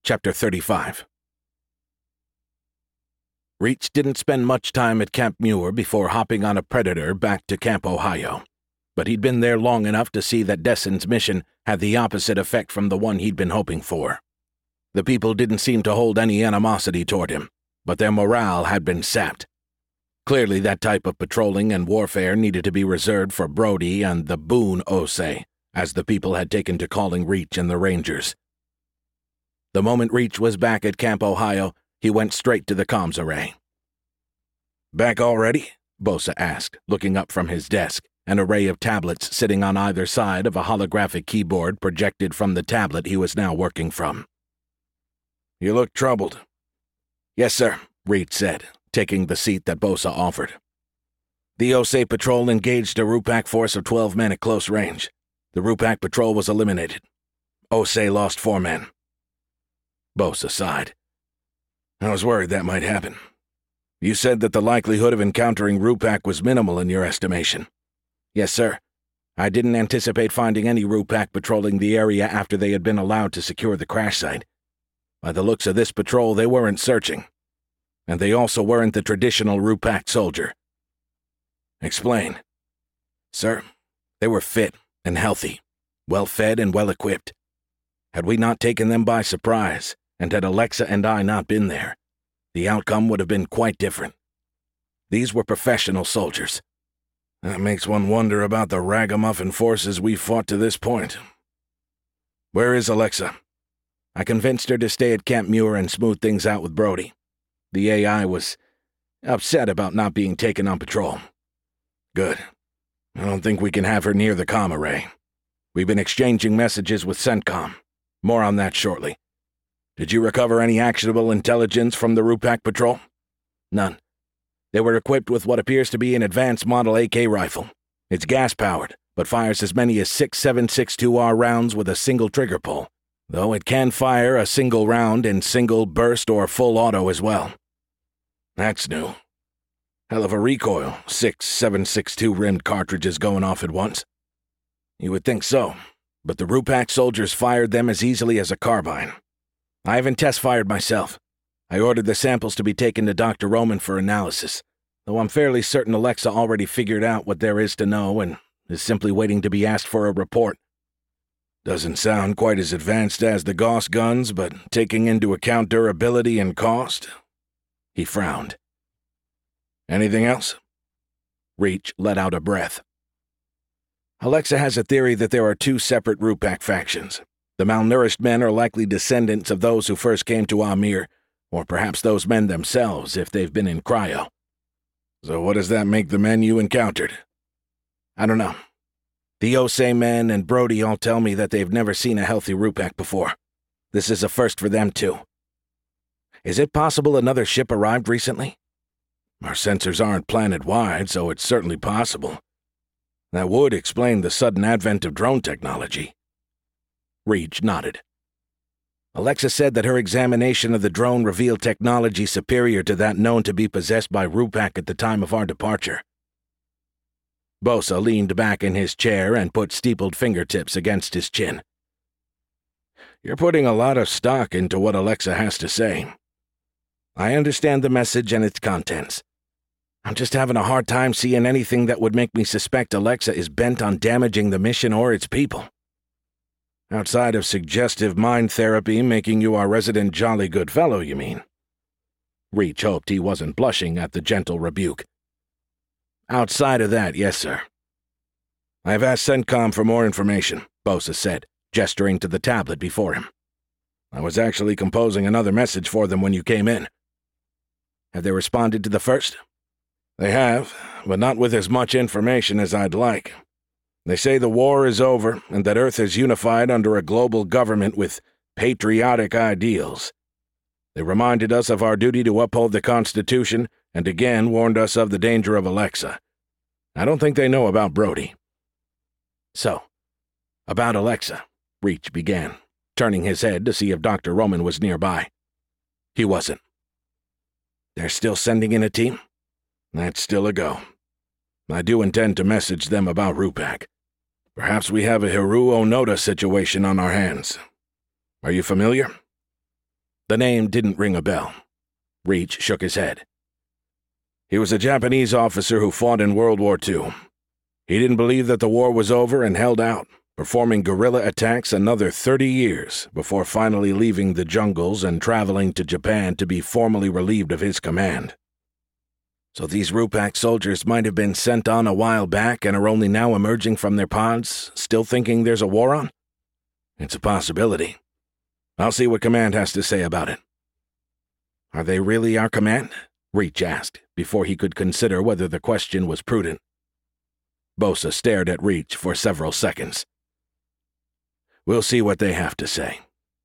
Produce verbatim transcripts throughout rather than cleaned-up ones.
Chapter thirty-five. Reach didn't spend much time at Camp Muir before hopping on a Predator back to Camp Ohio, but he'd been there long enough to see that Deson's mission had the opposite effect from the one he'd been hoping for. The people didn't seem to hold any animosity toward him, but their morale had been sapped. Clearly that type of patrolling and warfare needed to be reserved for Brody and the Boone Osei, as the people had taken to calling Reach and the Rangers. The moment Reach was back at Camp Ohio, he went straight to the comms array. "Back already?" Bosa asked, looking up from his desk, an array of tablets sitting on either side of a holographic keyboard projected from the tablet he was now working from. "You look troubled." "Yes, sir," Reach said, taking the seat that Bosa offered. "The Osei Patrol engaged a Rupak force of twelve men at close range. The Rupak Patrol was eliminated. Osei lost four men." Bosa sighed. "I was worried that might happen. You said that the likelihood of encountering Rupak was minimal in your estimation." "Yes, sir. I didn't anticipate finding any Rupak patrolling the area after they had been allowed to secure the crash site. By the looks of this patrol, they weren't searching. And they also weren't the traditional Rupak soldier." "Explain." "Sir, they were fit and healthy, well-fed and well-equipped. Had we not taken them by surprise, and had Alexa and I not been there, the outcome would have been quite different. These were professional soldiers." "That makes one wonder about the ragamuffin forces we fought to this point. Where is Alexa?" "I convinced her to stay at Camp Muir and smooth things out with Brody. The A I was upset about not being taken on patrol." "Good. I don't think we can have her near the comm array. We've been exchanging messages with CENTCOM. More on that shortly. Did you recover any actionable intelligence from the Rupak Patrol?" "None. They were equipped with what appears to be an advanced model A K rifle. It's gas-powered, but fires as many as six seven six two R rounds with a single trigger pull, though it can fire a single round in single burst or full auto as well." "That's new. Hell of a recoil, six seven six two rimmed cartridges going off at once." "You would think so, but the Rupak soldiers fired them as easily as a carbine. I haven't test-fired myself. I ordered the samples to be taken to Doctor Roman for analysis, though I'm fairly certain Alexa already figured out what there is to know and is simply waiting to be asked for a report." "Doesn't sound quite as advanced as the Gauss guns, but taking into account durability and cost?" He frowned. "Anything else?" Reach let out a breath. "Alexa has a theory that there are two separate Rupak factions. The malnourished men are likely descendants of those who first came to Amir, or perhaps those men themselves if they've been in cryo." "So what does that make the men you encountered?" "I don't know. The Osei men and Brody all tell me that they've never seen a healthy Rupak before. This is a first for them too." "Is it possible another ship arrived recently?" "Our sensors aren't planet-wide, so it's certainly possible. That would explain the sudden advent of drone technology." Reach nodded. "Alexa said that her examination of the drone revealed technology superior to that known to be possessed by Rupak at the time of our departure." Bosa leaned back in his chair and put steepled fingertips against his chin. "You're putting a lot of stock into what Alexa has to say. I understand the message and its contents. I'm just having a hard time seeing anything that would make me suspect Alexa is bent on damaging the mission or its people." "Outside of suggestive mind therapy making you our resident jolly good fellow, you mean?" Reach hoped he wasn't blushing at the gentle rebuke. "Outside of that, yes, sir." "I've asked CENTCOM for more information," Bosa said, gesturing to the tablet before him. "I was actually composing another message for them when you came in." "Have they responded to the first?" "They have, but not with as much information as I'd like. They say the war is over and that Earth is unified under a global government with patriotic ideals. They reminded us of our duty to uphold the Constitution and again warned us of the danger of Alexa. I don't think they know about Brody." "So, about Alexa," Reach began, turning his head to see if Doctor Roman was nearby. He wasn't. "They're still sending in a team?" "That's still a go. I do intend to message them about Rupak. Perhaps we have a Hiru Onoda situation on our hands. Are you familiar?" The name didn't ring a bell. Reach shook his head. He was a Japanese officer who fought in World War Two. He didn't believe that the war was over and held out, performing guerrilla attacks another thirty years before finally leaving the jungles and traveling to Japan to be formally relieved of his command. So these Rupak soldiers might have been sent on a while back and are only now emerging from their pods, still thinking there's a war on? It's a possibility. I'll see what command has to say about it. Are they really our command? Reach asked, before he could consider whether the question was prudent. Bosa stared at Reach for several seconds. We'll see what they have to say.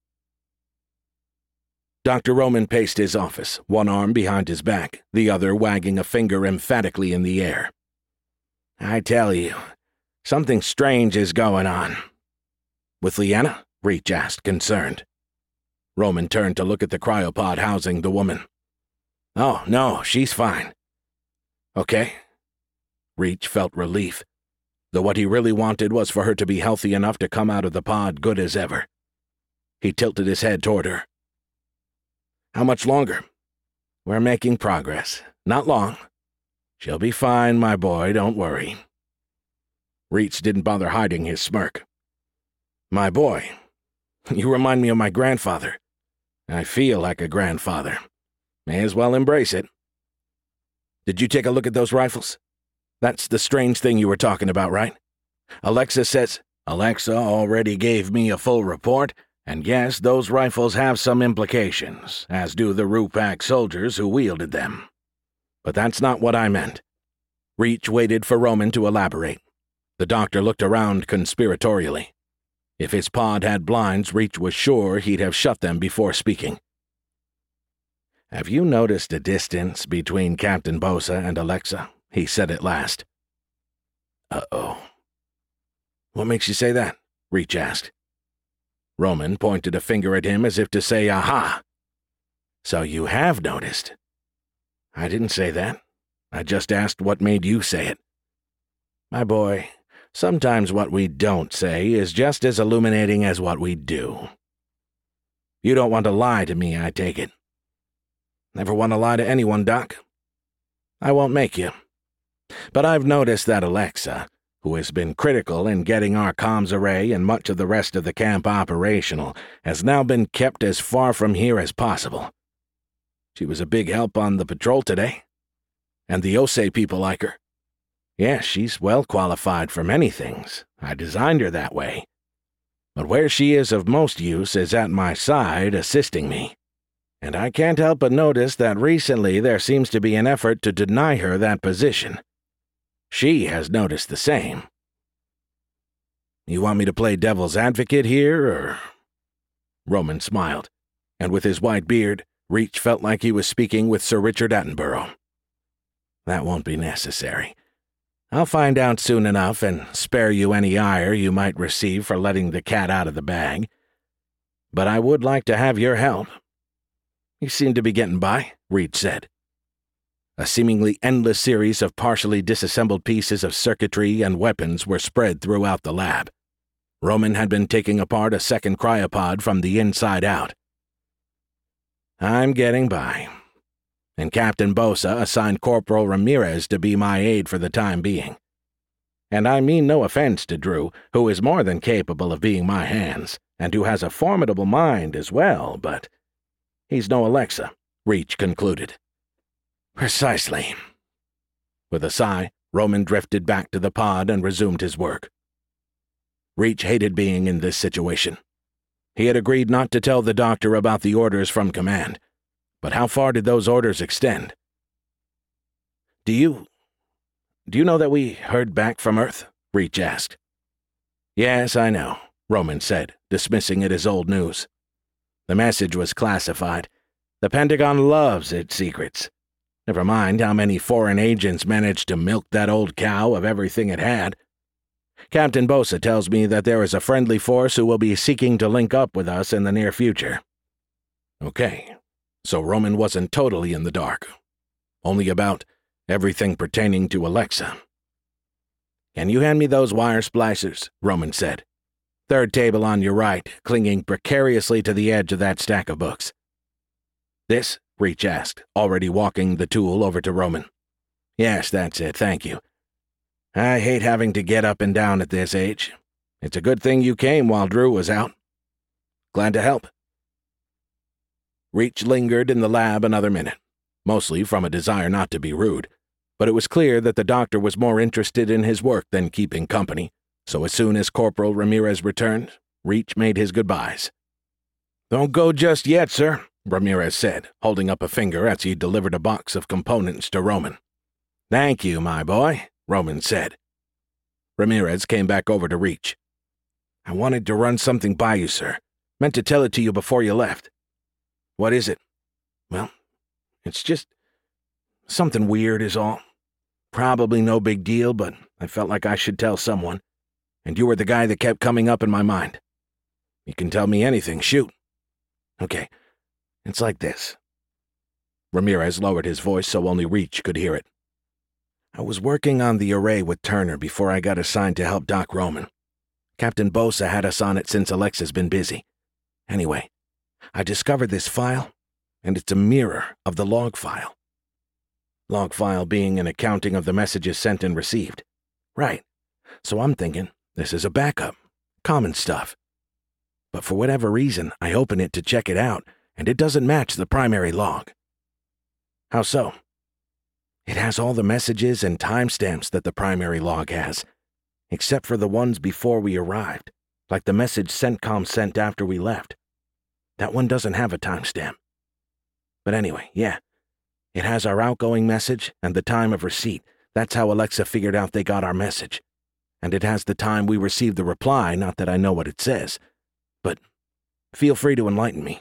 Doctor Roman paced his office, one arm behind his back, the other wagging a finger emphatically in the air. I tell you, something strange is going on. With Leanna? Reach asked, concerned. Roman turned to look at the cryopod housing the woman. Oh, no, she's fine. Okay. Reach felt relief, though what he really wanted was for her to be healthy enough to come out of the pod good as ever. He tilted his head toward her. How much longer? We're making progress. Not long. She'll be fine, my boy, don't worry. Reach didn't bother hiding his smirk. My boy, you remind me of my grandfather. I feel like a grandfather. May as well embrace it. Did you take a look at those rifles? That's the strange thing you were talking about, right? Alexa says, Alexa already gave me a full report, and yes, those rifles have some implications, as do the Rupak soldiers who wielded them. But that's not what I meant. Reach waited for Roman to elaborate. The doctor looked around conspiratorially. If his pod had blinds, Reach was sure he'd have shut them before speaking. Have you noticed a distance between Captain Bosa and Alexa? He said at last. Uh-oh. What makes you say that? Reach asked. Roman pointed a finger at him as if to say, aha. So you have noticed. I didn't say that. I just asked what made you say it. My boy, sometimes what we don't say is just as illuminating as what we do. You don't want to lie to me, I take it. Never want to lie to anyone, Doc. I won't make you. But I've noticed that Alexa, who has been critical in getting our comms array and much of the rest of the camp operational, has now been kept as far from here as possible. She was a big help on the patrol today. And the Osei people like her. Yes, she's well qualified for many things. I designed her that way. But where she is of most use is at my side, assisting me. And I can't help but notice that recently there seems to be an effort to deny her that position. She has noticed the same. You want me to play devil's advocate here, or? Roman smiled, and with his white beard, Reach felt like he was speaking with Sir Richard Attenborough. That won't be necessary. I'll find out soon enough and spare you any ire you might receive for letting the cat out of the bag. But I would like to have your help. You seem to be getting by, Reach said. A seemingly endless series of partially disassembled pieces of circuitry and weapons were spread throughout the lab. Roman had been taking apart a second cryopod from the inside out. I'm getting by. And Captain Bosa assigned Corporal Ramirez to be my aide for the time being. And I mean no offense to Drew, who is more than capable of being my hands, and who has a formidable mind as well, but he's no Alexa, Reach concluded. Precisely. With a sigh, Roman drifted back to the pod and resumed his work. Reach hated being in this situation. He had agreed not to tell the doctor about the orders from command, but how far did those orders extend? Do you... do you know that we heard back from Earth? Reach asked. Yes, I know, Roman said, dismissing it as old news. The message was classified. The Pentagon loves its secrets. Never mind how many foreign agents managed to milk that old cow of everything it had. Captain Bosa tells me that there is a friendly force who will be seeking to link up with us in the near future. Okay, so Roman wasn't totally in the dark. Only about everything pertaining to Alexa. Can you hand me those wire splicers? Roman said. Third table on your right, clinging precariously to the edge of that stack of books. This? Reach asked, already walking the tool over to Roman. Yes, that's it, thank you. I hate having to get up and down at this age. It's a good thing you came while Drew was out. Glad to help. Reach lingered in the lab another minute, mostly from a desire not to be rude, but it was clear that the doctor was more interested in his work than keeping company, so as soon as Corporal Ramirez returned, Reach made his goodbyes. Don't go just yet, sir, Ramirez said, holding up a finger as he delivered a box of components to Roman. Thank you, my boy, Roman said. Ramirez came back over to Reach. I wanted to run something by you, sir. Meant to tell it to you before you left. What is it? Well, it's just something weird is all. Probably no big deal, but I felt like I should tell someone. And you were the guy that kept coming up in my mind. You can tell me anything, shoot. Okay, it's like this. Ramirez lowered his voice so only Reach could hear it. I was working on the array with Turner before I got assigned to help Doc Roman. Captain Bosa had us on it since Alexa's been busy. Anyway, I discovered this file, and it's a mirror of the log file. Log file being an accounting of the messages sent and received. Right, so I'm thinking this is a backup, common stuff. But for whatever reason, I open it to check it out, and it doesn't match the primary log. How so? It has all the messages and timestamps that the primary log has, except for the ones before we arrived, like the message CENTCOM sent after we left. That one doesn't have a timestamp. But anyway, yeah, it has our outgoing message and the time of receipt. That's how Alexa figured out they got our message. And it has the time we received the reply, not that I know what it says. But feel free to enlighten me.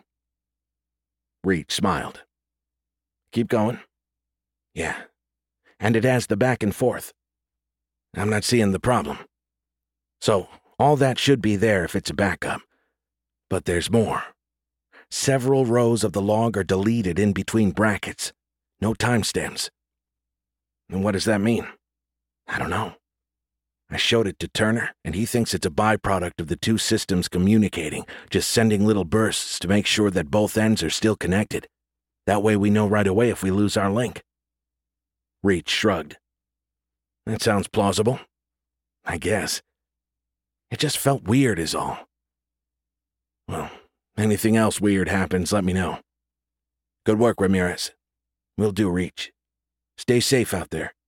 Reach smiled. Keep going. Yeah, and it has the back and forth. I'm not seeing the problem. So, all that should be there if it's a backup. But there's more. Several rows of the log are deleted in between brackets. No timestamps. And what does that mean? I don't know. I showed it to Turner, and he thinks it's a byproduct of the two systems communicating, just sending little bursts to make sure that both ends are still connected. That way we know right away if we lose our link. Reach shrugged. That sounds plausible. I guess. It just felt weird is all. Well, anything else weird happens, let me know. Good work, Ramirez. We'll do, Reach. Stay safe out there.